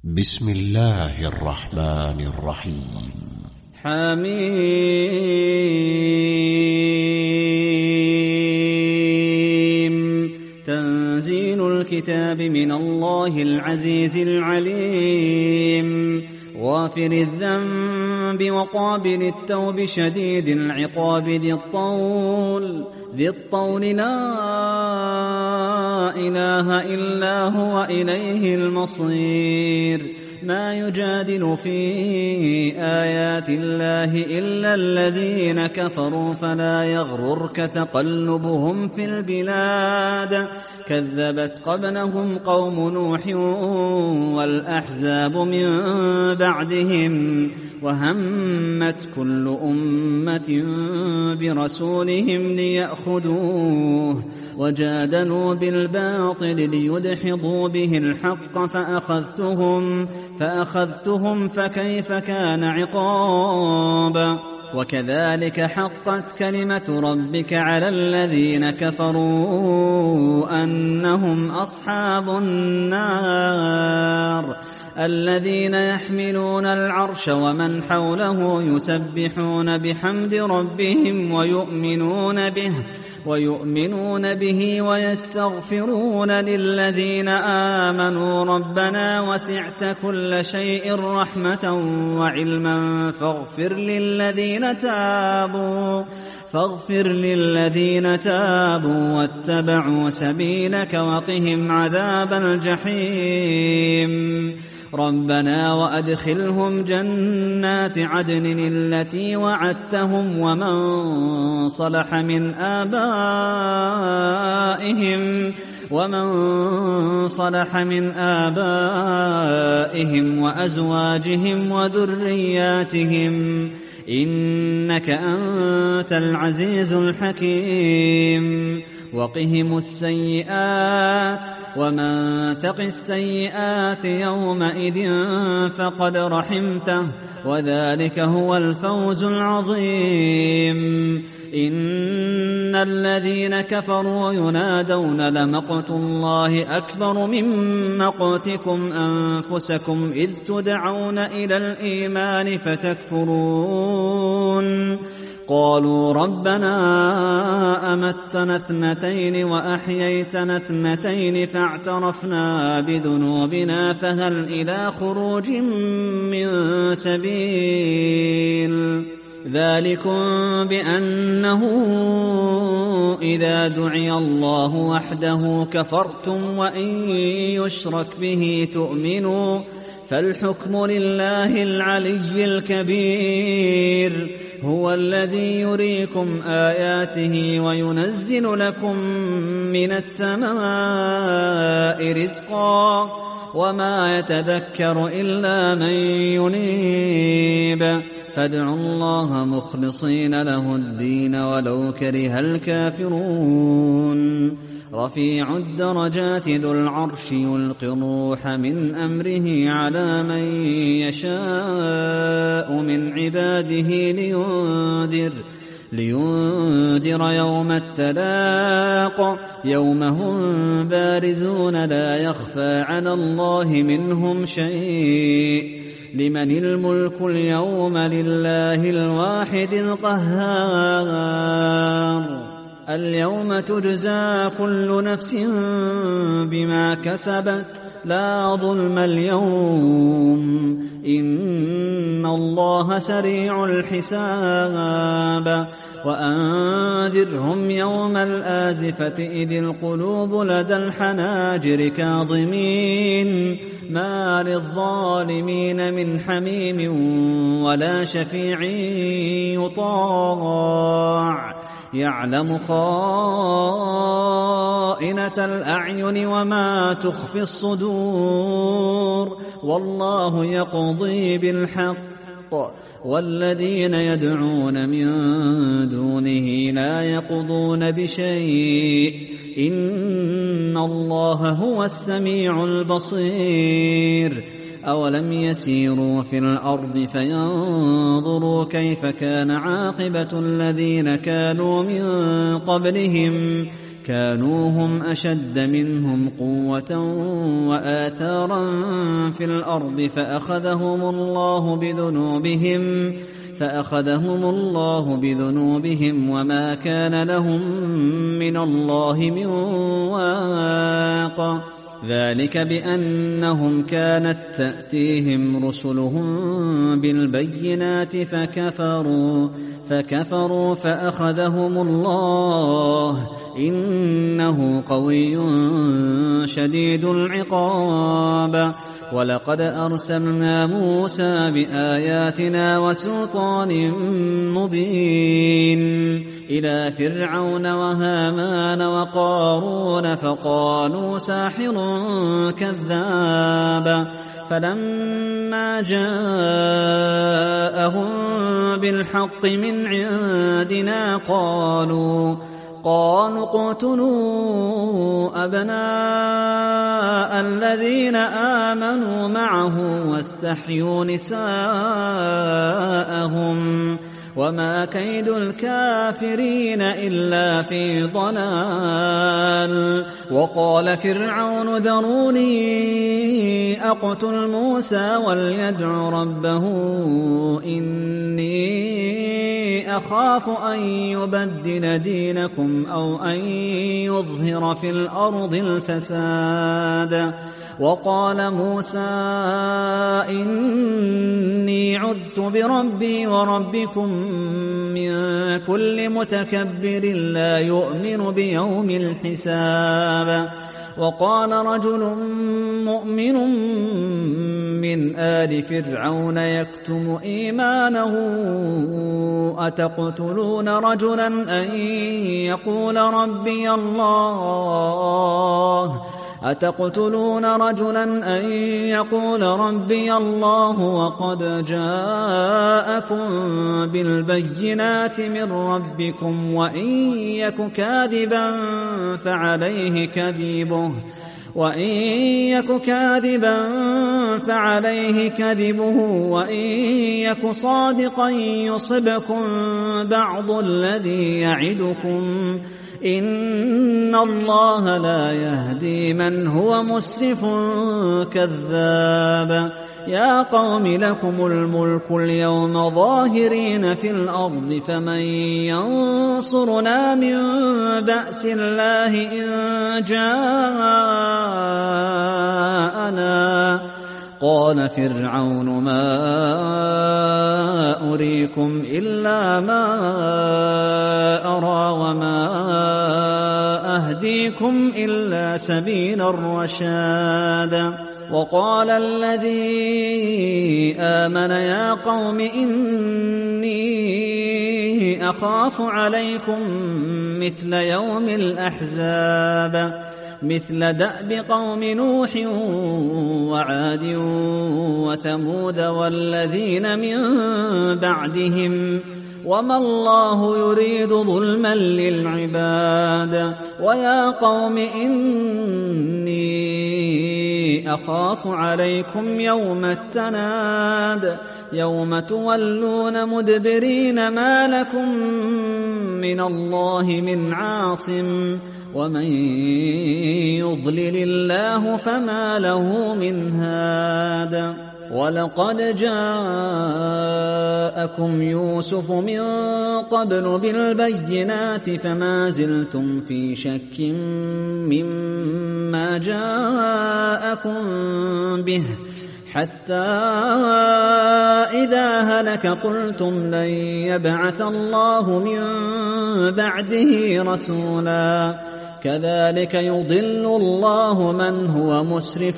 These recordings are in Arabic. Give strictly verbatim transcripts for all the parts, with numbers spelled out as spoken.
بسم الله الرحمن الرحيم. حميم. تنزيل الكتاب من الله العزيز العليم، غافر الذنب وقابل التوب شديد العقاب ذي الطول ذي الطول لا إله إلا هو إليه المصير. ما يجادل في آيات الله إلا الذين كفروا فلا يغررك تقلبهم في البلاد. كذبت قبلهم قوم نوح والأحزاب من بعدهم، وهمت كل أمة برسولهم ليأخذوه، وجادلوا بالباطل ليدحضوا به الحق فأخذتهم فأخذتهم فكيف كان عقاب. وكذلك حقت كلمة ربك على الذين كفروا أنهم أصحاب النار. الذين يحملون العرش ومن حوله يسبحون بحمد ربهم ويؤمنون به ويؤمنون به ويستغفرون للذين آمنوا ربنا وسعت كل شيء رحمة وعلما فاغفر للذين تابوا فاغفر للذين تابوا واتبعوا سبيلك وقهم عذاب الجحيم. ربنا وأدخلهم جنات عدن التي وعدتهم ومن صلح من آبائهم ومن صلح من آبائهم وأزواجهم وذرياتهم إنك أنت العزيز الحكيم. وقهم السيئات ومن تق السيئات يومئذ فقد رحمته وذلك هو الفوز العظيم. إن الذين كفروا ينادون لمقت الله أكبر من مقتكم أنفسكم إذ تدعون إلى الإيمان فتكفرون. قالوا ربنا أمتنا اثنتين وأحييتنا اثنتين فاعترفنا بذنوبنا فهل إلى خروج من سبيل. ذلكم بأنه إذا دعي الله وحده كفرتم وإن يشرك به تؤمنوا فالحكم لله العلي الكبير. هو الذي يريكم آياته وينزل لكم من السماء رزقا وما يتذكر إلا من ينيب. فادعوا الله مخلصين له الدين ولو كره الكافرون. رفيع الدرجات ذو العرش يلقي الروح من أمره على من يشاء من عباده لينذر لينذر يوم التلاق يوم هم بارزون لا يخفى على الله منهم شيء. لمن الملك اليوم لله الواحد القهار. اليوم تجزى كل نفس بما كسبت لا ظلم اليوم إن الله سريع الحساب. وأنذرهم يوم الآزفة إذ القلوب لدى الحناجر كاظمين ما للظالمين من حميم ولا شفيع يطاع. يعلم خائنة الأعين وما تخفي الصدور والله يقضي بالحق والذين يدعون من دونه لا يقضون بشيء إن الله هو السميع البصير. أولم يسيروا في الأرض فينظروا كيف كان عاقبة الذين كانوا من قبلهم كانوا هم أشد منهم قوة وآثارا في الأرض فأخذهم الله بذنوبهم فأخذهم الله بذنوبهم وما كان لهم من الله من واق ذلك بأنهم كانت تأتيهم رسلهم بالبينات فكفروا فكفروا فأخذهم الله إنه قوي شديد العقاب ولقد أرسلنا موسى بآياتنا وسلطان مبين إلى فرعون وهامان وقارون فقالوا ساحر كذاب فلما جاءهم بالحق من عندنا قالوا قالوا اقتلوا أبناء الذين آمنوا معه واستحيوا نساءهم وما كيد الكافرين إلا في ضلال وقال فرعون ذروني أقتل موسى وليدع ربه إني أخاف أن يبدل دينكم أو أن يظهر في الأرض الفساد وقال موسى إني عذت بربي وربكم من كل متكبر لا يؤمن بيوم الحساب وقال رجل مؤمن من آل فرعون يكتم إيمانه أتقتلون رجلا أن يقول ربي الله أتقتلون رجلا أن يقول ربي الله وقد جاءكم بالبينات من ربكم وإن يك كاذبا فعليه كذبه وإن يك كاذبا فعليه كذبه وإن يك صادقا يصبكم بعض الذي يعدكم إن الله لا يهدي من هو مسرف كذاب يا قوم لكم الملك اليوم ظاهرين في الأرض فمن ينصرنا من بأس الله إن جاءنا قال فرعون ما أريكم إلا ما أرى وما أهديكم إلا سبيل الرشاد وقال الذي آمن يا قوم إني أخاف عليكم مثل يوم الأحزاب مثل دأب قوم نوح وعاد وثمود والذين من بعدهم وما الله يريد ظلما للعباد ويا قوم إني أخاف عليكم يوم التناد يوم تولون مدبرين ما لكم من الله من عاصم ومن يضلل الله فما له من هاد ولقد جاءكم يوسف من قبل بالبينات فما زلتم في شك مما جاءكم به حتى إذا هلك قلتم لن يبعث الله من بعده رسولا كذلك يضل الله من هو مسرف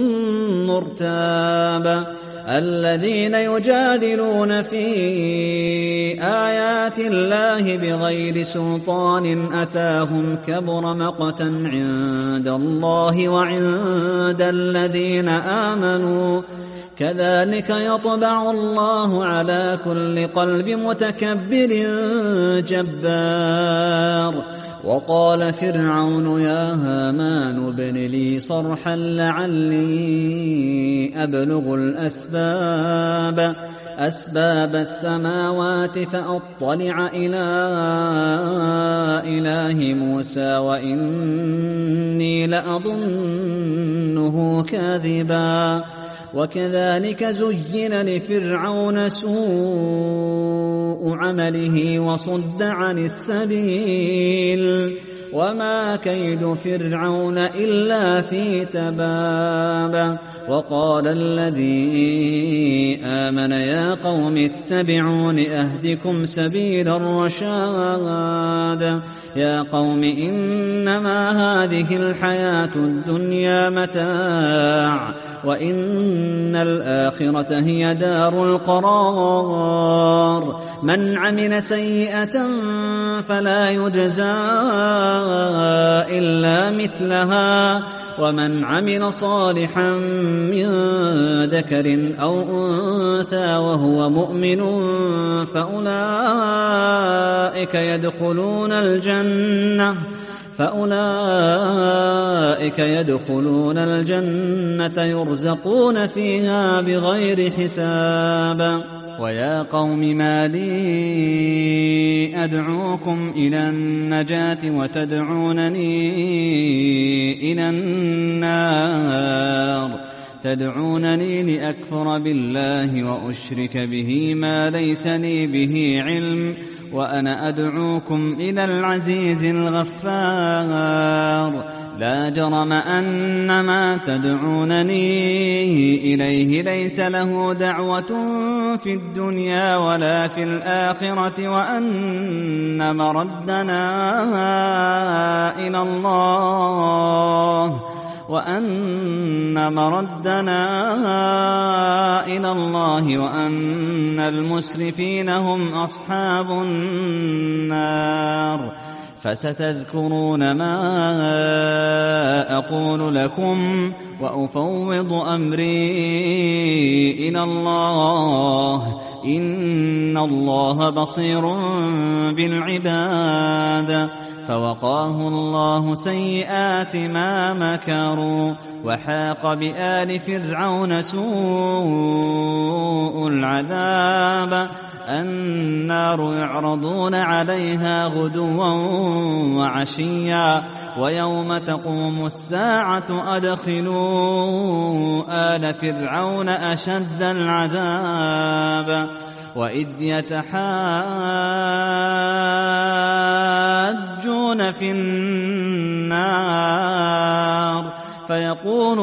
مرتاب الذين يجادلون في آيات الله بغير سلطان أتاهم كبر مقتا عند الله وعند الذين آمنوا كذلك يطبع الله على كل قلب متكبر جبار وقال فرعون يا هامان ابن لي صرحا لعلي أبلغ الأسباب أسباب السماوات فأطلع إلى إله موسى وإني لأظنه كاذبا وكذلك زين لفرعون سوء عمله وصد عن السبيل وما كيد فرعون إلا في تباب. وقال الذي آمن يا قوم اتبعون أهدكم سبيل الرشاد. يا قوم إنما هذه الحياة الدنيا متاع وإن الآخرة هي دار القرار. من عمل سيئة فلا يجزى إلا مثلها ومن عمل صالحا من ذكر أو أنثى وهو مؤمن فأولئك يدخلون الجنة فأولئك يدخلون الجنة يرزقون فيها بغير حساب. ويا قوم ما لي أدعوكم إلى النجاة وتدعونني إلى النار تدعونني لأكفر بالله وأشرك به ما ليس لي به علم وأنا أدعوكم إلى العزيز الغفار. لا جرم أن ما تدعونني إليه ليس له دعوة في الدنيا ولا في الآخرة وأن مردنا إلى الله وأن مردنا إلى الله وأن المسرفين هم أصحاب النار. فستذكرون ما أقول لكم وأفوض أمري إلى الله إن الله بصير بالعباد. فوقاه الله سيئات ما مكروا وحاق بآل فرعون سوء العذاب. النار يعرضون عليها غدوا وعشيا ويوم تقوم الساعة أدخلوا آل فرعون أشد العذاب. وإذ يتحاجون في النار فيقول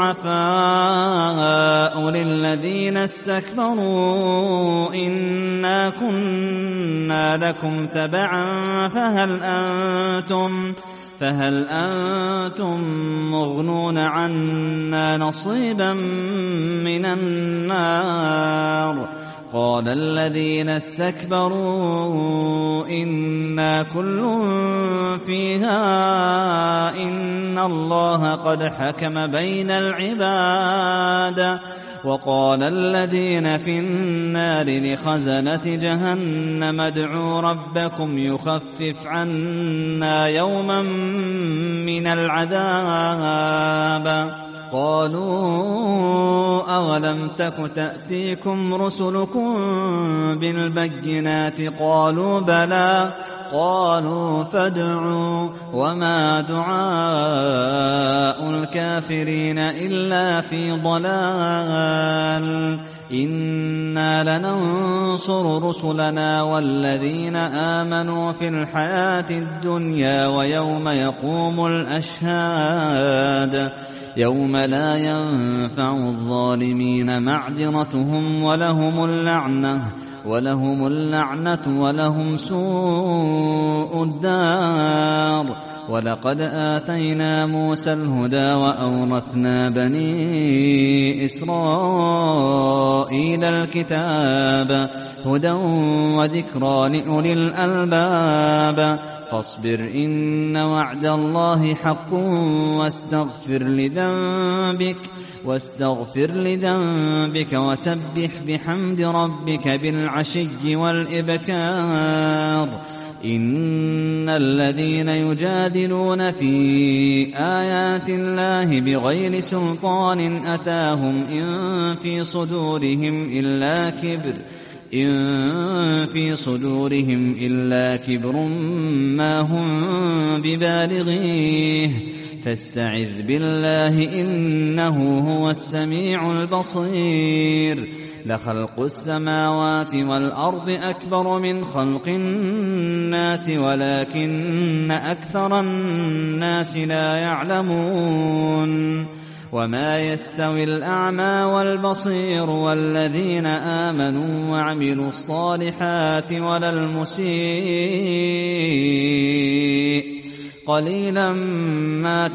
الضعفاء للذين استكبروا إنا كنا لكم تبعا فهل أنتم فهل أنتم مغنون عنا نصيبا من النار. قال الذين استكبروا إنا كل فيها إن الله قد حكم بين العباد. وقال الذين في النار لخزنة جهنم ادعوا ربكم يخفف عنا يوما من العذاب. قالوا أولم تك تأتيكم رسلكم بالبينات قالوا بلى قالوا فادعوا وما دعاء الكافرين إلا في ضلال. إنا لننصر رسلنا والذين آمنوا في الحياة الدنيا ويوم يقوم الأشهاد يوم لا ينفع الظالمين معذرتهم ولهم اللعنة ولهم اللعنة ولهم سوء الدار. ولقد آتينا موسى الهدى وأورثنا بني إسرائيل الكتاب هدى وذكرى لأولي الألباب. فاصبر إن وعد الله حق واستغفر لذنبك واستغفر لذنبك وسبح بحمد ربك بالعشي والإبكار. إن الذين يجادلون في آيات الله بغير سلطان أتاهم إن في صدورهم إلا كبر إن في صدورهم إلا كبر ما هم ببالغيه فاستعذ بالله إنه هو السميع البصير لخلق السماوات والأرض أكبر من خلق الناس ولكن أكثر الناس لا يعلمون وما يستوي الأعمى والبصير والذين آمنوا وعملوا الصالحات ولا المسيء قليلا ما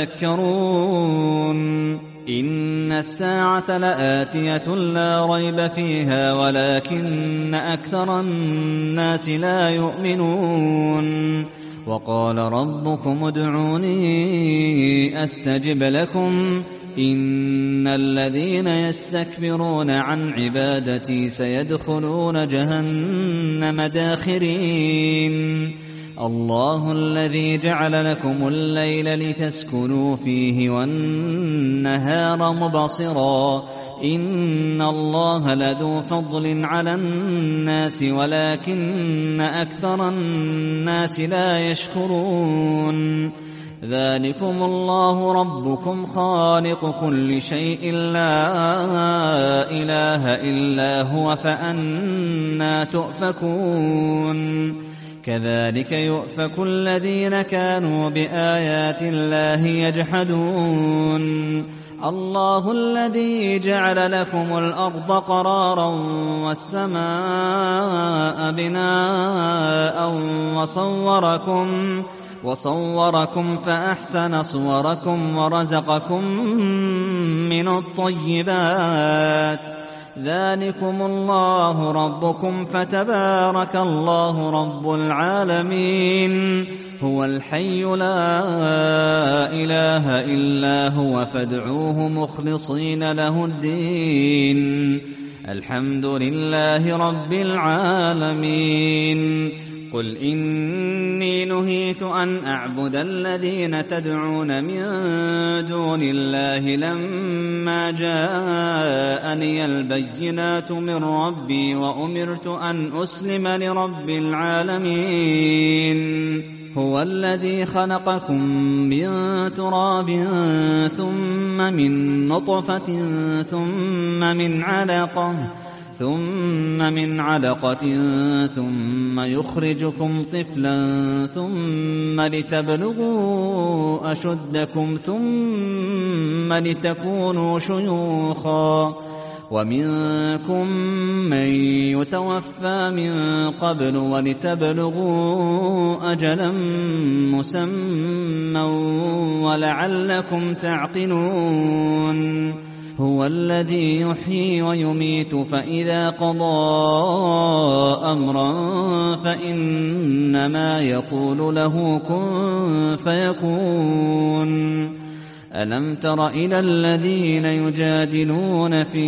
تتذكرون إن الساعة لآتية لا ريب فيها ولكن أكثر الناس لا يؤمنون وقال ربكم ادعوني أستجب لكم إن الذين يستكبرون عن عبادتي سيدخلون جهنم داخرين الله الذي جعل لكم الليل لتسكنوا فيه والنهار مبصرا إن الله لذو فضل على الناس ولكن أكثر الناس لا يشكرون ذلكم الله ربكم خالق كل شيء لا إله إلا هو فأنى تؤفكون كذلك يؤفك الذين كانوا بآيات الله يجحدون الله الذي جعل لكم الأرض قرارا والسماء بناء وصوركم وصوركم فأحسن صوركم ورزقكم من الطيبات ذلكم الله ربكم فتبارك الله رب العالمين هو الحي لا إله إلا هو فادعوه مخلصين له الدين الحمد لله رب العالمين قل إني نهيت أن أعبد الذين تدعون من دون الله لما جاءني البينات من ربي وأمرت أن أسلم لرب العالمين هو الذي خلقكم من تراب ثم من نطفة ثم من علقة ثم من علقة ثم يخرجكم طفلا ثم لتبلغوا أشدكم ثم لتكونوا شيوخا ومنكم من يتوفى من قبل ولتبلغوا أجلا مسمى ولعلكم تعقلون هو الذي يحيي ويميت فإذا قضى أمرا فإنما يقول له كن فيكون ألم تر إلى الذين يجادلون في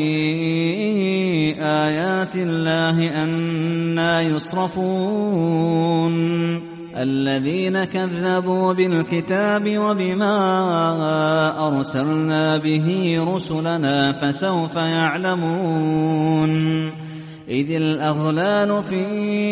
آيات الله أنى يصرفون الذين كذبوا بالكتاب وبما أرسلنا به رسلنا فسوف يعلمون إذ الأغلال في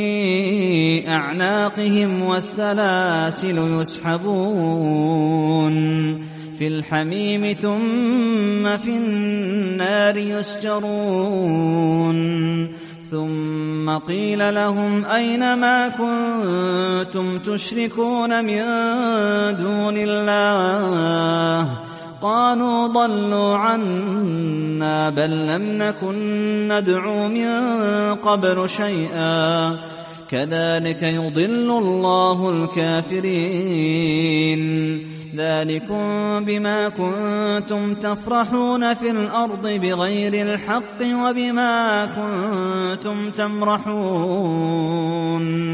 أعناقهم والسلاسل يسحبون في الحميم ثم في النار يسجرون ثم قيل لهم أين ما كنتم تشركون من دون الله قالوا ضلوا عنا بل لم نكن ندعو من قبل شيئا كذلك يضل الله الكافرين ذلكم بما كنتم تفرحون في الأرض بغير الحق وبما كنتم تمرحون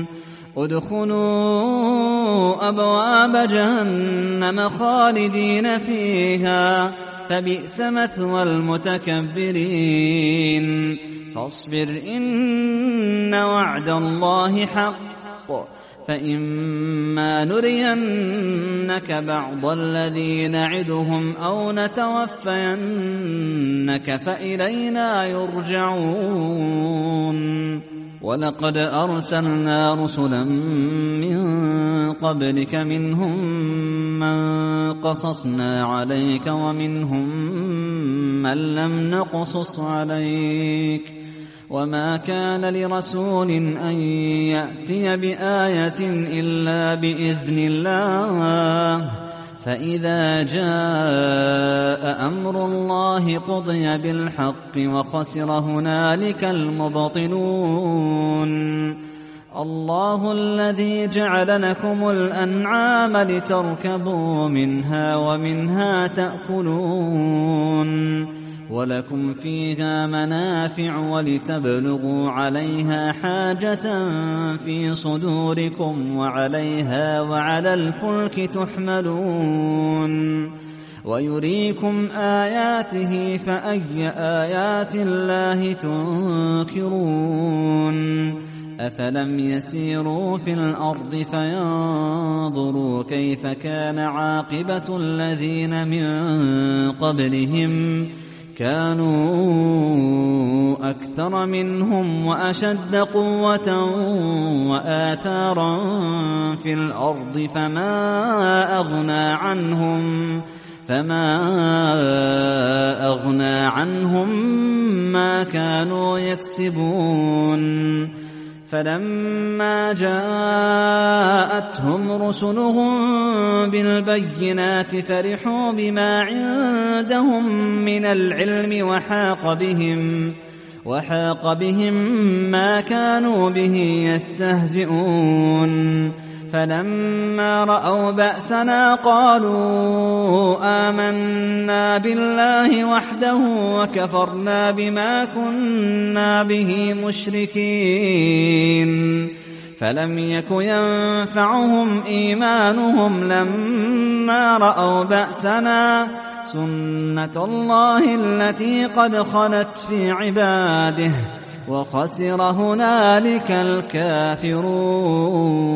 ادخلوا أبواب جهنم خالدين فيها فبئس مثوى المتكبرين فاصبر إن وعد الله حق فإما نرينك بعض الذي نعدهم أو نتوفينك فإلينا يرجعون. ولقد أرسلنا رسلا من قبلك منهم من قصصنا عليك ومنهم من لم نقصص عليك، وما كان لرسول أن يأتي بآية إلا بإذن الله، فإذا جاء أمر الله قضي بالحق وخسر هنالك المبطلون. الله الذي جعل لكم الأنعام لتركبوا منها ومنها تأكلون، ولكم فيها منافع ولتبلغوا عليها حاجة في صدوركم وعليها وعلى الفلك تحملون، ويريكم آياته فأي آيات الله تنكرون. أفلم يسيروا في الأرض فينظروا كيف كان عاقبة الذين من قبلهم، كانوا أكثر منهم وأشد قوة وآثارا في الأرض فما أغنى عنهم فما أغنى عنهم ما كانوا يكسبون. فلما جاءتهم رسلهم بالبينات فرحوا بما عندهم من العلم وحاق بهم وحاق بهم ما كانوا به يستهزئون. فلما رأوا بأسنا قالوا آمنا بالله وحده وكفرنا بما كنا به مشركين. فلم يك ينفعهم إيمانهم لما رأوا بأسنا، سنة الله التي قد خلت في عباده، وخسر هنالك الكافرون.